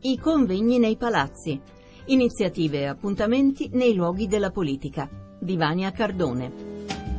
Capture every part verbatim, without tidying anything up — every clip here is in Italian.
I convegni nei palazzi. Iniziative e appuntamenti nei luoghi della politica. Di Vania Cardone.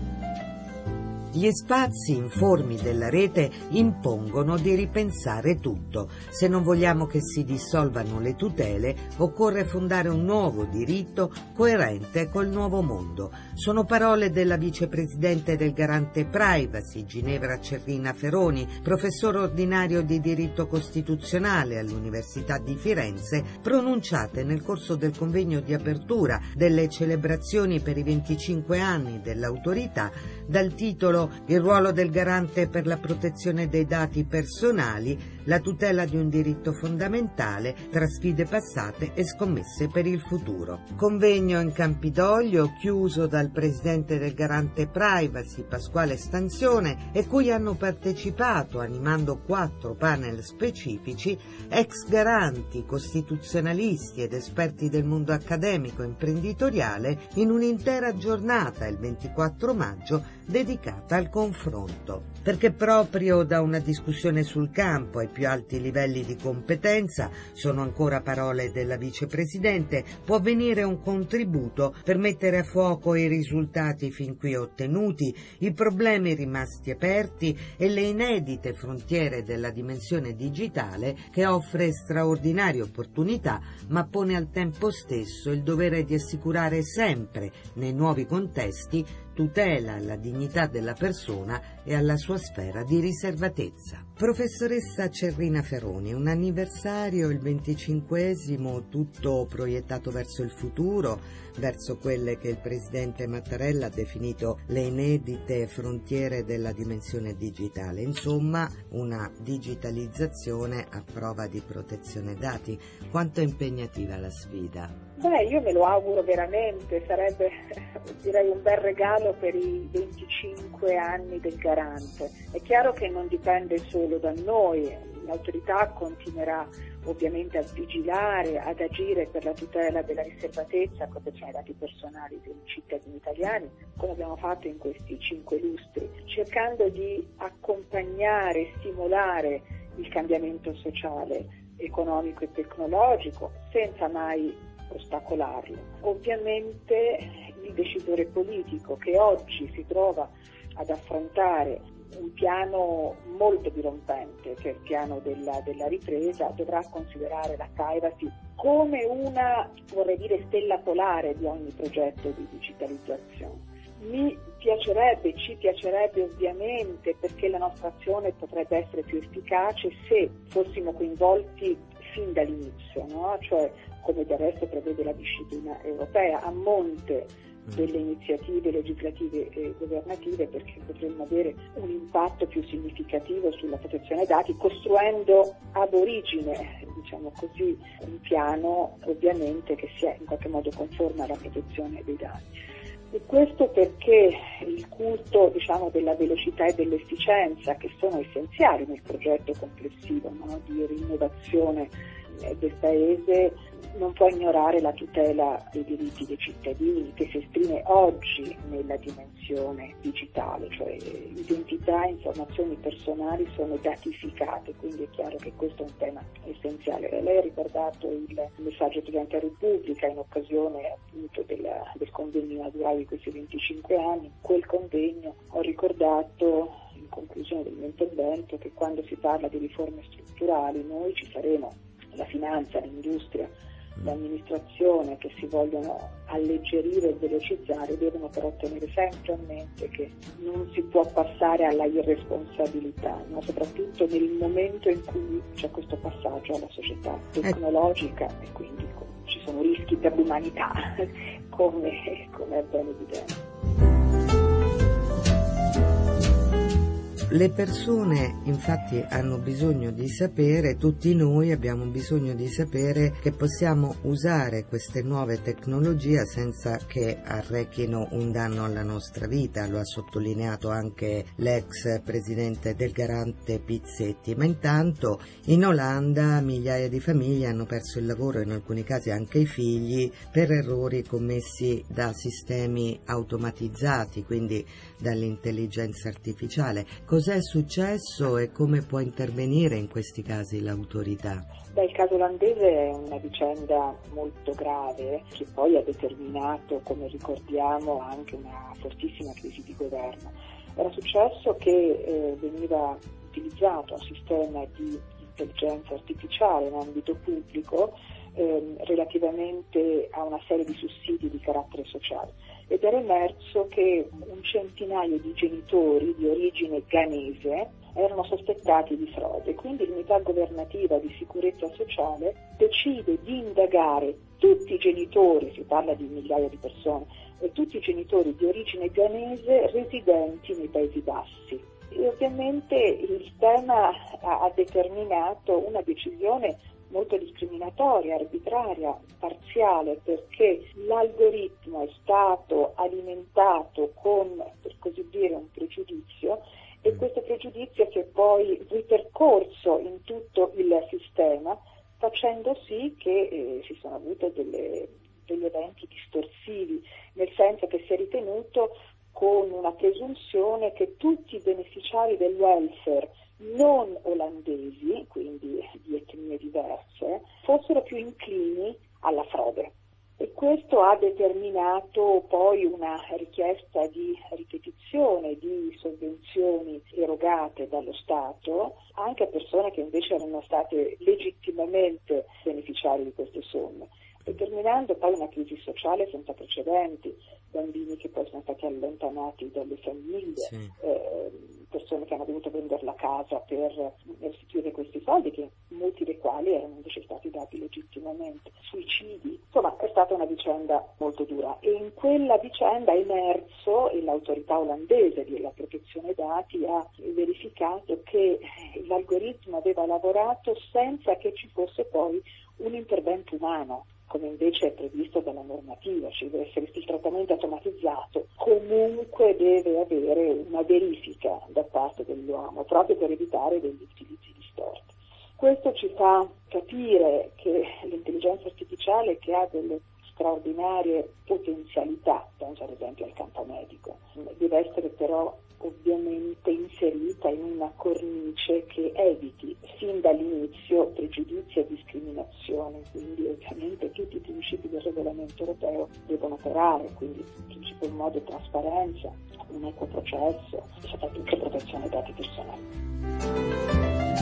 Gli spazi informi della rete impongono di ripensare tutto. Se non vogliamo che si dissolvano le tutele, occorre fondare un nuovo diritto coerente col nuovo mondo. Sono parole della vicepresidente del Garante Privacy, Ginevra Cerrina Feroni, professore ordinario di diritto costituzionale all'Università di Firenze, pronunciate nel corso del convegno di apertura delle celebrazioni per i venticinque anni dell'autorità, dal titolo Il ruolo del garante per la protezione dei dati personali, la tutela di un diritto fondamentale tra sfide passate e scommesse per il futuro. Convegno in Campidoglio chiuso dal presidente del Garante Privacy, Pasquale Stanzione, e cui hanno partecipato, animando quattro panel specifici, ex garanti, costituzionalisti ed esperti del mondo accademico e imprenditoriale, in un'intera giornata, il ventiquattro maggio, dedicata al confronto. Perché proprio da una discussione sul campo ai più alti livelli di competenza, sono ancora parole della vicepresidente, può venire un contributo per mettere a fuoco i risultati fin qui ottenuti, i problemi rimasti aperti e le inedite frontiere della dimensione digitale, che offre straordinarie opportunità ma pone al tempo stesso il dovere di assicurare sempre, nei nuovi contesti, tutela alla dignità della persona e alla sua sfera di riservatezza. Professoressa Cerrina Feroni, un anniversario, il venticinquesimo, tutto proiettato verso il futuro, verso quelle che il presidente Mattarella ha definito le inedite frontiere della dimensione digitale. Insomma, una digitalizzazione a prova di protezione dati. Quanto è impegnativa la sfida? Beh, io me lo auguro veramente, sarebbe direi un bel regalo per i venticinque anni del Garante. È chiaro che non dipende solo da noi, l'autorità continuerà ovviamente a vigilare, ad agire per la tutela della riservatezza e protezione dei dati personali dei cittadini italiani, come abbiamo fatto in questi cinque lustri, cercando di accompagnare, stimolare il cambiamento sociale, economico e tecnologico, senza mai ostacolarlo. Ovviamente il decisore politico che oggi si trova ad affrontare un piano molto dirompente, che è il piano della, della ripresa, dovrà considerare la privacy come una, vorrei dire, stella polare di ogni progetto di digitalizzazione. Mi piacerebbe, ci piacerebbe ovviamente, perché la nostra azione potrebbe essere più efficace se fossimo coinvolti fin dall'inizio, no? Cioè, come del resto prevede la disciplina europea, a monte delle iniziative legislative e governative, perché potremmo avere un impatto più significativo sulla protezione dei dati, costruendo ad origine, diciamo così, un piano ovviamente che sia in qualche modo conforme alla protezione dei dati. E questo perché il culto, diciamo, della velocità e dell'efficienza, che sono essenziali nel progetto complessivo, no, di rinnovazione del Paese, non può ignorare la tutela dei diritti dei cittadini, che si esprime oggi nella dimensione digitale, cioè identità e informazioni personali sono datificate, quindi è chiaro che questo è un tema essenziale. Lei ha ricordato il messaggio del Presidente della Repubblica in occasione appunto della, del convegno inaugurale di questi venticinque anni. Quel convegno ho ricordato in conclusione del mio intervento che quando si parla di riforme strutturali noi ci faremo la finanza, l'industria, l'amministrazione, che si vogliono alleggerire e velocizzare, devono però tenere sempre a mente che non si può passare alla irresponsabilità, no? Soprattutto nel momento in cui c'è questo passaggio alla società tecnologica e quindi ci sono rischi per l'umanità, come, come è ben evidente. Le persone infatti hanno bisogno di sapere, tutti noi abbiamo bisogno di sapere che possiamo usare queste nuove tecnologie senza che arrechino un danno alla nostra vita, lo ha sottolineato anche l'ex presidente del Garante Pizzetti, ma intanto in Olanda migliaia di famiglie hanno perso il lavoro e in alcuni casi anche i figli per errori commessi da sistemi automatizzati, quindi dall'intelligenza artificiale. cos'è successo e come può intervenire in questi casi l'autorità? Beh, il caso olandese è una vicenda molto grave che poi ha determinato, come ricordiamo, anche una fortissima crisi di governo. Era successo che eh, veniva utilizzato un sistema di intelligenza artificiale in ambito pubblico eh, relativamente a una serie di sussidi di carattere sociale ed era emerso che un centinaio di genitori di origine ghanese erano sospettati di frode, quindi l'unità governativa di sicurezza sociale decide di indagare tutti i genitori, si parla di migliaia di persone, e tutti i genitori di origine ghanese residenti nei Paesi Bassi. E ovviamente il tema ha determinato una decisione molto discriminatoria, arbitraria, parziale, perché l'algoritmo è stato alimentato con, per così dire, un pregiudizio e questo pregiudizio si è poi ripercorso in tutto il sistema, facendo sì che eh, si sono avute delle, degli eventi distorsivi, nel senso che si è ritenuto con una presunzione che tutti i beneficiari del welfare non olandesi, quindi di etnie diverse, fossero più inclini alla frode. E questo ha determinato poi una richiesta di ripetizione di sovvenzioni erogate dallo Stato anche a persone che invece erano state legittimamente beneficiari di queste somme, determinando poi una crisi sociale senza precedenti, bambini che poi sono stati allontanati dalle famiglie, sì. eh, persone che hanno dovuto vendere la casa per restituire questi soldi, che molti dei quali erano invece stati dati legittimamente, suicidi. Insomma, è stata una vicenda molto dura e in quella vicenda è emerso, e l'autorità olandese della protezione dati ha verificato che l'algoritmo aveva lavorato senza che ci fosse poi un intervento umano, come invece è previsto dalla normativa, ci deve essere il trattamento automatizzato, comunque deve avere una verifica da parte dell'uomo, proprio per evitare degli utilizzi distorti. Questo ci fa capire che l'intelligenza artificiale, che ha delle straordinarie potenzialità, penso ad esempio al campo medico, deve essere però ovviamente inserita in una cornice che eviti fin dall'inizio pregiudizi e discriminazioni, quindi ovviamente tutti i principi del regolamento europeo devono operare, quindi il principio in modo trasparenza, un equo processo e soprattutto protezione dei dati personali.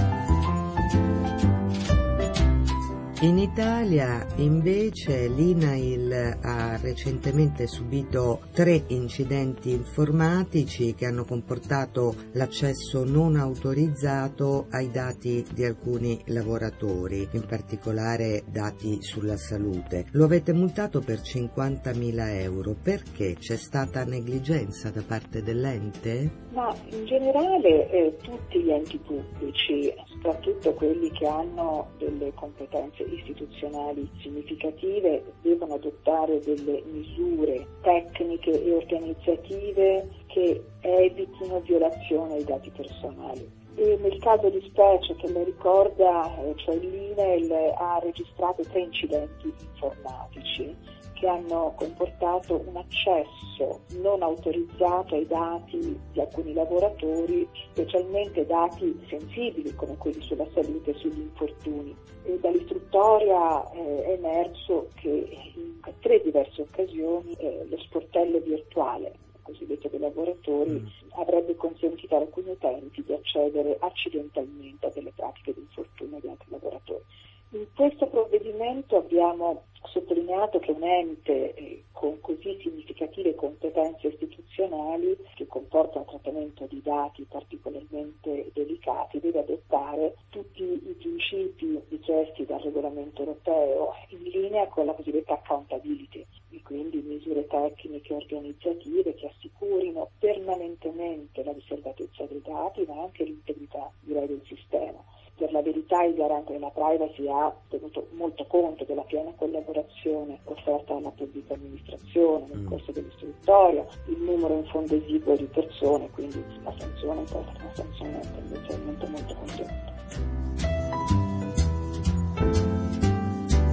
In Italia invece l'I N A I L ha recentemente subito tre incidenti informatici che hanno comportato l'accesso non autorizzato ai dati di alcuni lavoratori, in particolare dati sulla salute. Lo avete multato per cinquantamila euro. Perché? C'è stata negligenza da parte dell'ente? Ma in generale eh, tutti gli enti pubblici, soprattutto quelli che hanno delle competenze istituzionali significative, devono adottare delle misure tecniche e organizzative che evitino violazione ai dati personali. E nel caso di specie che lei ricorda, eh, cioè l'I N A I L ha registrato tre incidenti informatici che hanno comportato un accesso non autorizzato ai dati di alcuni lavoratori, specialmente dati sensibili come quelli sulla salute e sugli infortuni. E dall'istruttoria eh, è emerso che in tre diverse occasioni eh, lo sportello virtuale, cosiddetto dei lavoratori, mm. avrebbe consentito ad alcuni utenti di accedere accidentalmente a delle pratiche di infortunio di altri lavoratori. In questo provvedimento abbiamo sottolineato che un ente eh, con così significative competenze istituzionali, che comporta un trattamento di dati particolarmente delicati, deve adottare tutti i principi richiesti dal regolamento europeo in linea con la cosiddetta accountability, e quindi misure tecniche e organizzative che assicurino permanentemente la riservatezza dei dati ma anche l'integrità, direi, del sistema. Per la verità il garante della privacy ha tenuto molto conto della piena collaborazione offerta dalla pubblica amministrazione nel corso dell'istruttoria, il numero in fondo esiguo di persone, quindi la sanzione è stata una sanzione tendenzialmente molto contenuta.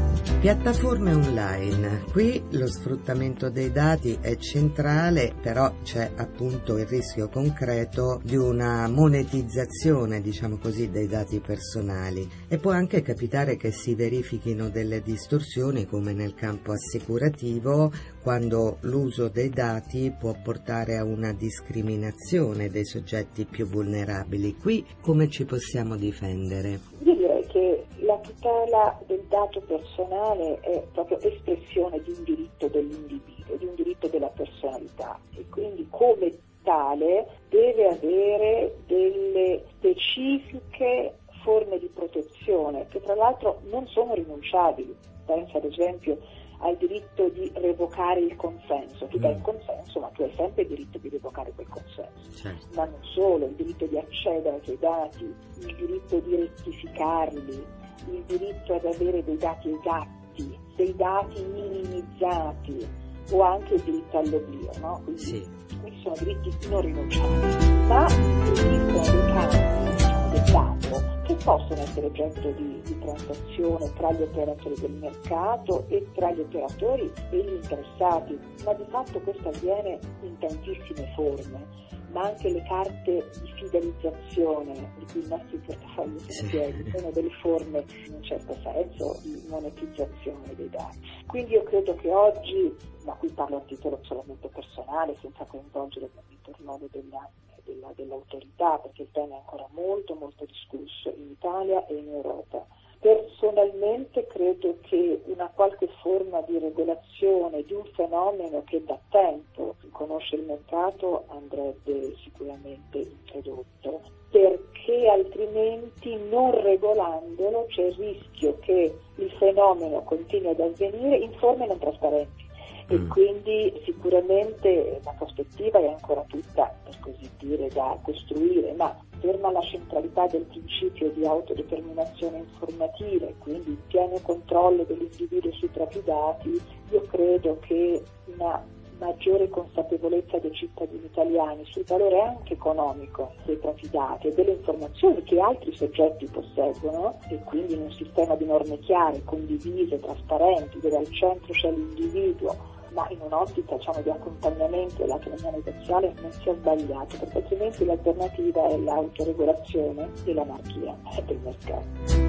Piattaforme online. Qui lo sfruttamento dei dati è centrale, però c'è appunto il rischio concreto di una monetizzazione, diciamo così, dei dati personali, e può anche capitare che si verifichino delle distorsioni, come nel campo assicurativo, quando l'uso dei dati può portare a una discriminazione dei soggetti più vulnerabili. Qui come ci possiamo difendere? Io direi che la tutela del dato personale è proprio espressione di un diritto dell'individuo, di un diritto della personalità, e quindi come tale deve avere delle specifiche forme di protezione che tra l'altro non sono rinunciabili. Penso ad esempio al diritto di revocare il consenso. Tu dai il consenso, ma tu hai sempre il diritto di revocare quel consenso. Certo. Ma non solo, il diritto di accedere ai tuoi dati, il diritto di rettificarli, il diritto ad avere dei dati esatti, dei dati minimizzati, o anche il diritto all'oblio, no? Quindi, sì. questi sono diritti non rinunciabili, ma esistono dei campi, diciamo, del dato che possono essere oggetto di, di transazione tra gli operatori del mercato e tra gli operatori e gli interessati, ma di fatto questo avviene in tantissime forme. Ma anche le carte di fidelizzazione di cui i nostri portafogli sono pieni sono delle forme, in un certo senso, di monetizzazione dei dati. Quindi io credo che oggi, ma qui parlo a titolo solamente personale, senza coinvolgere ovviamente il ruolo della, della, dell'autorità, perché il tema è ancora molto molto discusso in Italia e in Europa. Personalmente credo che una qualche forma di regolazione di un fenomeno che da tempo conosce il mercato andrebbe sicuramente introdotto, perché altrimenti, non regolandolo, c'è il rischio che il fenomeno continui ad avvenire in forme non trasparenti. E mm. quindi sicuramente la prospettiva è ancora tutta, per così dire, da costruire, ma ferma la centralità del principio di autodeterminazione informativa e quindi il pieno controllo dell'individuo sui propri dati, io credo che una maggiore consapevolezza dei cittadini italiani sul valore anche economico dei propri dati e delle informazioni che altri soggetti posseggono, e quindi in un sistema di norme chiare, condivise, trasparenti, dove al centro c'è l'individuo, ma in un'ottica, diciamo, di accompagnamento dell'autonomia negoziale, non sia sbagliato, perché altrimenti l'alternativa è l'autoregolazione e l'anarchia del mercato.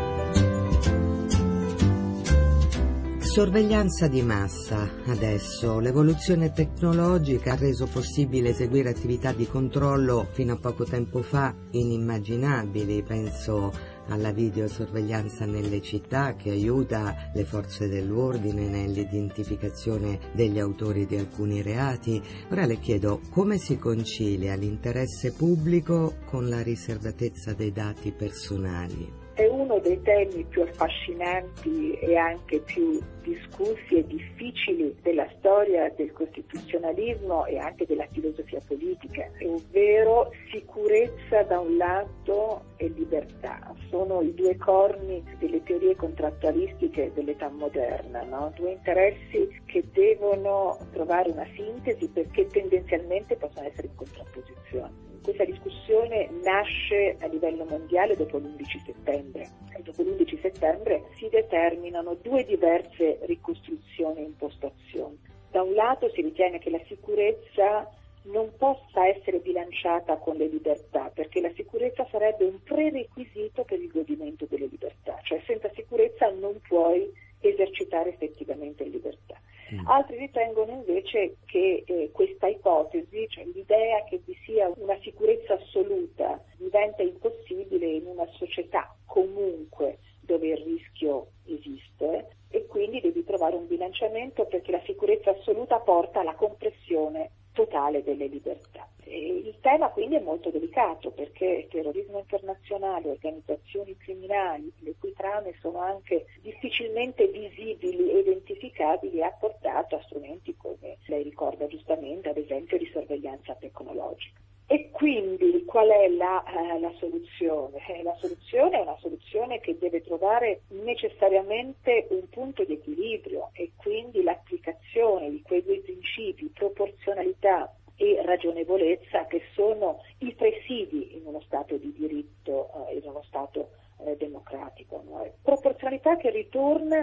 Sorveglianza di massa. Adesso l'evoluzione tecnologica ha reso possibile eseguire attività di controllo fino a poco tempo fa inimmaginabili. Penso alla videosorveglianza nelle città, che aiuta le forze dell'ordine nell'identificazione degli autori di alcuni reati. Ora le chiedo come si concilia l'interesse pubblico con la riservatezza dei dati personali. È uno dei temi più affascinanti e anche più discussi e difficili della storia del costituzionalismo e anche della filosofia politica, ovvero sicurezza da un lato e libertà. Sono i due corni delle teorie contrattualistiche dell'età moderna, no? Due interessi che devono trovare una sintesi perché tendenzialmente possono essere in contrapposizione. Questa discussione nasce a livello mondiale dopo l'undici settembre e dopo l'undici settembre si determinano due diverse ricostruzioni e impostazioni. Da un lato si ritiene che la sicurezza non possa essere bilanciata con le libertà, perché la sicurezza sarebbe un prerequisito per il godimento delle libertà, cioè senza sicurezza non puoi esercitare effettivamente libertà. Altri ritengono invece che eh, questa ipotesi, cioè l'idea che vi sia una sicurezza assoluta, diventa impossibile in una società comunque dove il rischio esiste, e quindi devi trovare un bilanciamento, perché la sicurezza assoluta porta alla compressione totale delle libertà. E il tema quindi è molto delicato, perché terrorismo internazionale, organizzazioni criminali, le cui trame sono anche difficilmente visibili e identificabili, ha portato a strumenti come lei ricorda giustamente, ad esempio di sorveglianza tecnologica. E quindi qual è la, eh, la soluzione? Eh, la soluzione è una soluzione che deve trovare necessariamente un punto di equilibrio, e quindi l'applicazione di quei due principi, proporzionalità e ragionevolezza, che sono i presidi in uno Stato di diritto, eh, in uno Stato eh, democratico. No? Proporzionalità che ritorna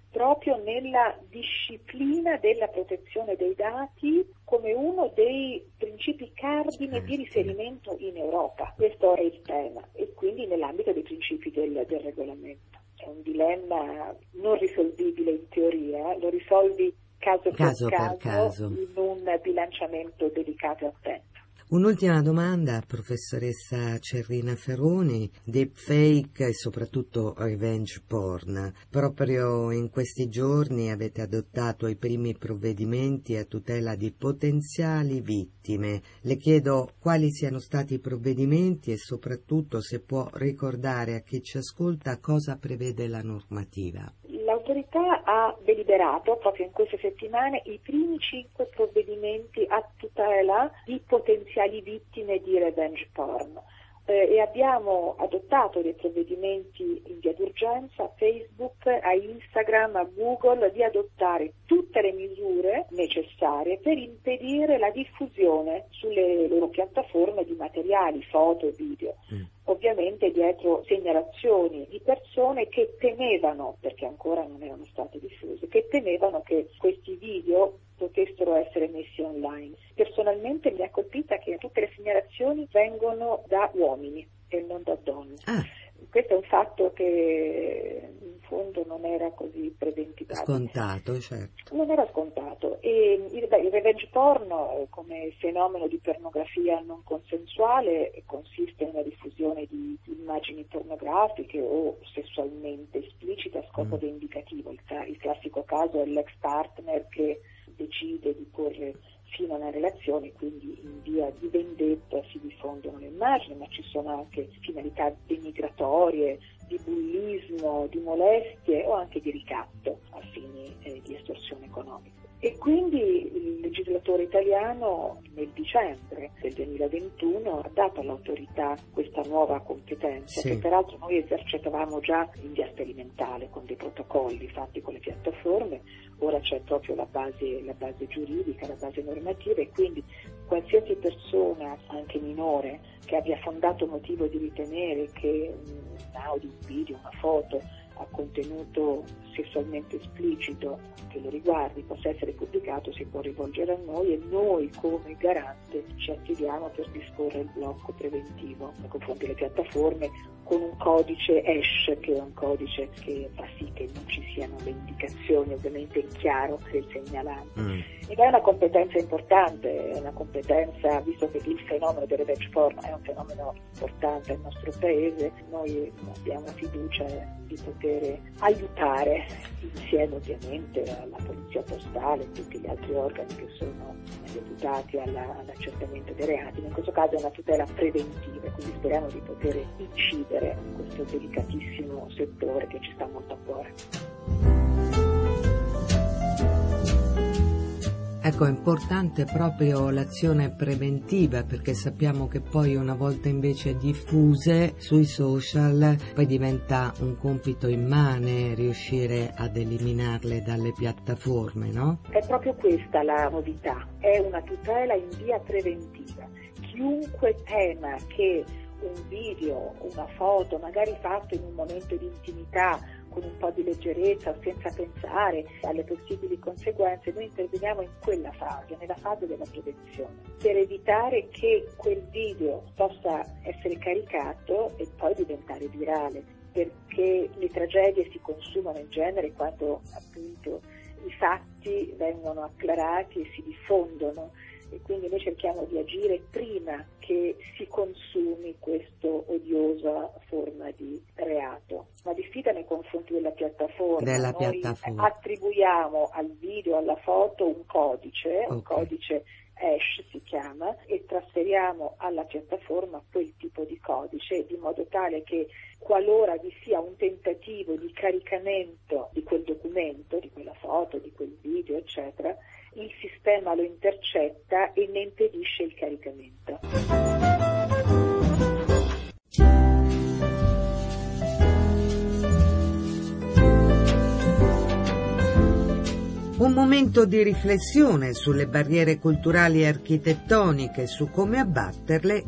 proprio nella disciplina della protezione dei dati come uno dei principi cardine di riferimento in Europa. Questo è il tema, e quindi nell'ambito dei principi del, del regolamento. È un dilemma non risolvibile in teoria, lo risolvi caso, caso per, per caso, caso in un bilanciamento delicato e attento. Un'ultima domanda, professoressa Cerrina Ferroni. Deepfake e soprattutto revenge porn. Proprio in questi giorni avete adottato i primi provvedimenti a tutela di potenziali vittime. Le chiedo quali siano stati i provvedimenti e soprattutto se può ricordare a chi ci ascolta cosa prevede la normativa. L'autorità ha deliberato proprio in queste settimane i primi cinque provvedimenti a tutela di potenziali vittime di revenge porn eh, e abbiamo adottato dei provvedimenti in via d'urgenza a Facebook, a Instagram, a Google di adottare tutte le misure necessarie per impedire la diffusione sulle loro piattaforme di materiali, foto e video. Mm. Ovviamente dietro segnalazioni di persone che temevano, perché ancora non erano state diffuse, che temevano che questi video potessero essere messi online. Personalmente mi ha colpita che tutte le segnalazioni vengono da uomini e non da donne. Ah. Questo è un fatto che in fondo non era così preventivato. Scontato, certo. Non era scontato. E il, beh, il revenge porn come fenomeno di pornografia non consensuale consiste in una diffusione di immagini pornografiche o sessualmente esplicite a scopo mm. vendicativo. Il, il classico caso è l'ex partner che decide di porre fino a una relazione, quindi in via di vendetta si diffondono le immagini, ma ci sono anche finalità denigratorie, di bullismo, di molestie o anche di ricatto a fini eh, di estorsione economica. E quindi il legislatore italiano nel dicembre del duemilaventuno ha dato all'autorità questa nuova competenza, sì. che peraltro noi esercitavamo già in via sperimentale con dei protocolli fatti con le piattaforme. Ora c'è proprio la base, la base giuridica, la base normativa, e quindi qualsiasi persona, anche minore, che abbia fondato motivo di ritenere che un audio, un video, una foto a contenuto sessualmente esplicito che lo riguardi possa essere pubblicato, si può rivolgere a noi e noi come garante ci attiviamo per disporre il blocco preventivo nei confronti delle piattaforme con un codice E S H, che è un codice che fa sì che non ci siano le indicazioni ovviamente in chiaro del segnalante. Mm. Ed è una competenza importante, è una competenza, visto che il fenomeno del revenge porn è un fenomeno importante nel nostro paese, noi abbiamo fiducia di poter aiutare insieme ovviamente alla polizia postale e tutti gli altri organi che sono deputati alla, all'accertamento dei reati, ma in questo caso è una tutela preventiva, quindi speriamo di poter incidere in questo delicatissimo settore che ci sta molto a cuore. Ecco, è importante proprio l'azione preventiva, perché sappiamo che poi una volta invece diffuse sui social poi diventa un compito immane riuscire ad eliminarle dalle piattaforme, no? È proprio questa la novità, è una tutela in via preventiva. Chiunque tema che un video, una foto, magari fatto in un momento di intimità, con un po' di leggerezza, senza pensare alle possibili conseguenze, noi interveniamo in quella fase, nella fase della prevenzione, per evitare che quel video possa essere caricato e poi diventare virale, perché le tragedie si consumano in genere quando appunto i fatti vengono acclarati e si diffondono, e quindi noi cerchiamo di agire prima che si consumi questa odiosa forma di reato. Una diffida nei confronti della piattaforma. Della noi piattaforma. Attribuiamo al video, alla foto un codice, okay. un codice E S H si chiama, e trasferiamo alla piattaforma quel tipo di codice, di modo tale che qualora vi sia un tentativo di caricamento di quel documento, di quella foto, di quel video, eccetera, il sistema lo intercetta e ne impedisce il caricamento. Un momento di riflessione sulle barriere culturali e architettoniche, su come abbatterle